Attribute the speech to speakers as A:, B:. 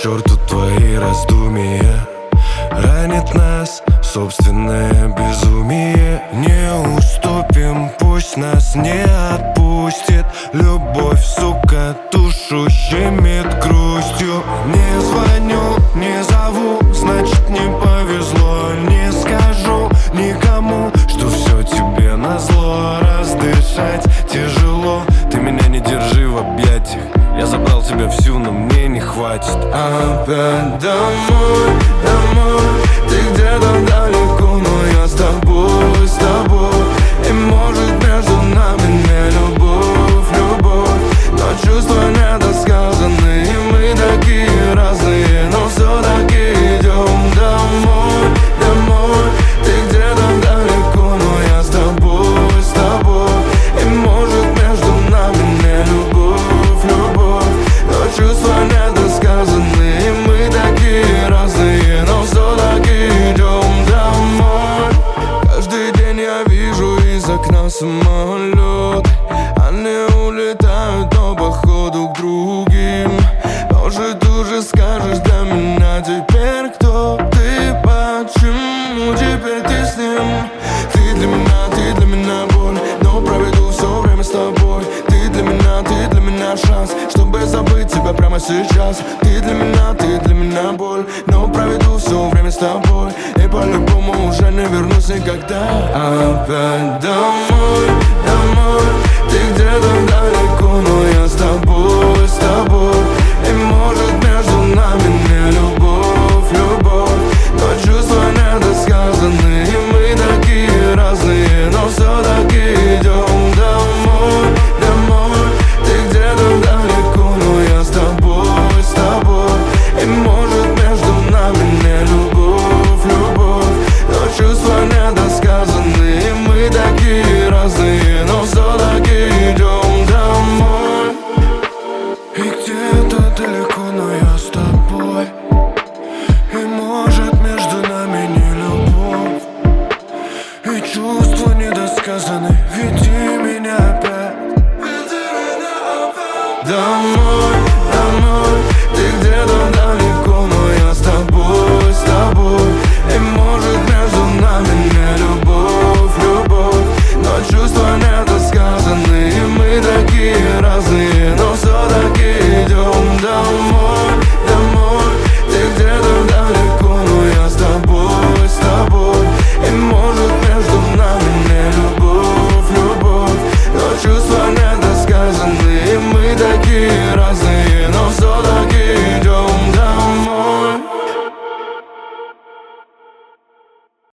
A: черту твои раздумья. Ранит нас собственное безумие. Не уступим, пусть нас не отпустит любовь, сука, душу щемит грустью. Не звоню, не зову, значит не повезло. Не скажу никому, что все тебе назло. Раздышать тяжело, ты меня не держи в объятиях. Я забрал тебя всю, но мне не хватит.
B: Опять домой, домой. Ты где-то далеко, но я с тобой, с тобой. И может между нами не любовь, любовь, но чувства недосказанные. И мы такие разные, но все-таки идем домой, домой. Ты где-то далеко, но я с тобой, с тобой. И может между нами не любовь, любовь, но чувства недосказанные. И мы такие разные, но все-таки идем домой. Каждый день я вижу из окна самолет. Они улетают, но походу к другим. Может, уже скажешь для меня теперь, кто ты, почему теперь ты с ним? Ты для меня боль, но проведу все время с тобой. Ты для меня шанс, чтобы забыть тебя прямо сейчас. Ты для меня боль, но проведу все время с тобой. И по-любому уже не вернусь никогда. Опять домой, домой. Ты где-то далеко, но я с тобой, с тобой. И может между нами не любовь, любовь, но чувства недосказанные. И мы такие разные, но все-таки идем домой, домой. Ты где-то далеко, но я с тобой, с тобой. И может между нами не любовь, любовь, но чувства недосказанные. И мы такие разные, но все-таки идем домой.
A: И где-то далеко, но я с тобой. И может между нами не любовь, и чувства недосказаны. Веди меня опять, веди меня опять
B: Домой.